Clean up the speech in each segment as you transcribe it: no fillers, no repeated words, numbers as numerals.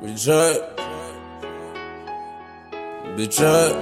Betrayed. Betrayed.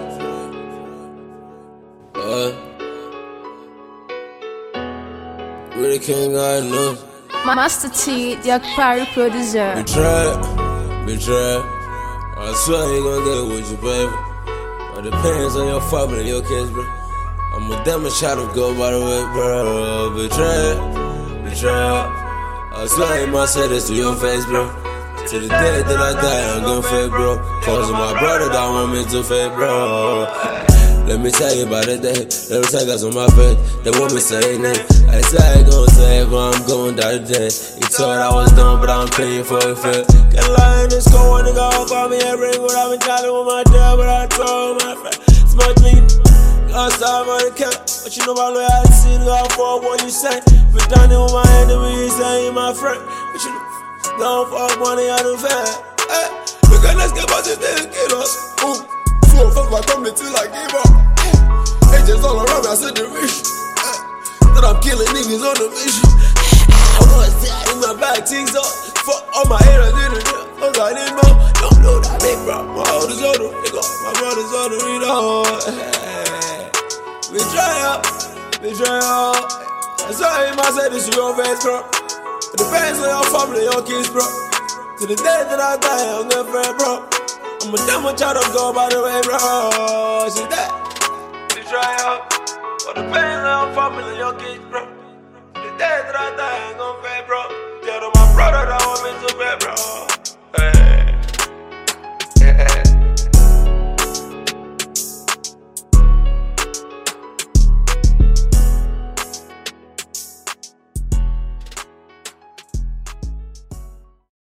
Really can't God knows. Master T, the Akpari producer. Betrayed. Betrayed. I swear you gon' get it with you, baby. But it depends on your family and your kids, bro. I'm a damn shot of go by the way, bro. Betrayed. Betrayed. I swear you must say this to your face, bro. To the day that I die, I'm gon' fade, bro. Cause of my brother that want me to fade, bro. Let me tell you about the day. Let me take us on my face. They want me saying it. I say I ain't gon' say it, but I'm going down today. You thought I was done, but I'm paying for it. Can't lie in this school, nigga, I'll call me every ring. What I've been trying with my dad, but I told my friend. Smart me. Last time I kept, but you know about loyalty, nigga, I'll fall what you say. But down there with my enemy, saying my friend. But you know. Don't fuck money out of fair. Hey, look at let's get about this thing, get us. Ooh, so fuck my family till I give up. Hey, just all around me, I said the rich. Hey, that I'm killing niggas on the mission. I was there in my back, things up. Fuck all my haters, did it. Cause I didn't know. Don't know that big bro. My oldest older, nigga. My brother's older, you know. Hey, betrayal, betrayal. That's why I must say this to your face, bro. It depends on your family, your kids, bro. To the day that I die, I'm gonna pray, bro. I'm a damn child of God, by the way, bro. See that? Betrayal. But depends on your family, your kids, bro. To the day that I die, I'm gonna pray, bro. Tell them my brother that want me to pray, bro.